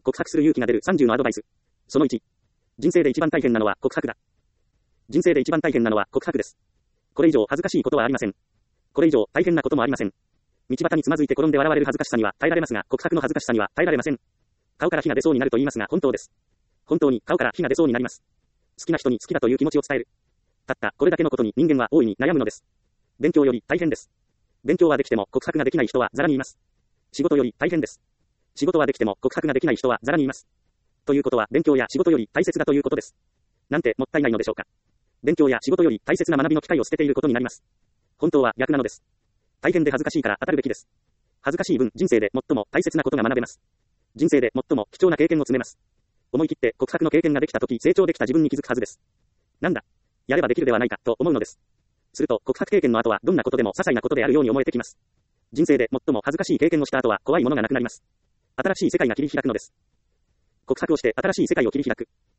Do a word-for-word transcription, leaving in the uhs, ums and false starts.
告白する勇気が出るさんじゅうのアドバイス。そのいち。人生で一番大変なのは告白だ。人生で一番大変なのは告白です。これ以上恥ずかしいことはありません。これ以上大変なこともありません。道端につまずいて転んで笑われる恥ずかしさには耐えられますが、告白の恥ずかしさには耐えられません。顔から火が出そうになると言いますが本当です。本当に顔から火が出そうになります。好きな人に好きだという気持ちを伝える。たったこれだけのことに人間は大いに悩むのです。勉強より大変です。勉強はできても告白ができない人はざらにいます。仕事より大変です。仕事はできても告白ができない人はざらにいます。ということは勉強や仕事より大切だということです。なんてもったいないのでしょうか。勉強や仕事より大切な学びの機会を捨てていることになります。本当は逆なのです。大変で恥ずかしいから当たるべきです。恥ずかしい分人生で最も大切なことが学べます。人生で最も貴重な経験を積めます。思い切って告白の経験ができたとき成長できた自分に気づくはずです。なんだ、やればできるではないかと思うのです。すると告白経験の後はどんなことでも些細なことであるように思えてきます。人生で最も恥ずかしい経験をした後は怖いものがなくなります。新しい世界が切り開くのです。告白をして新しい世界を切り開く。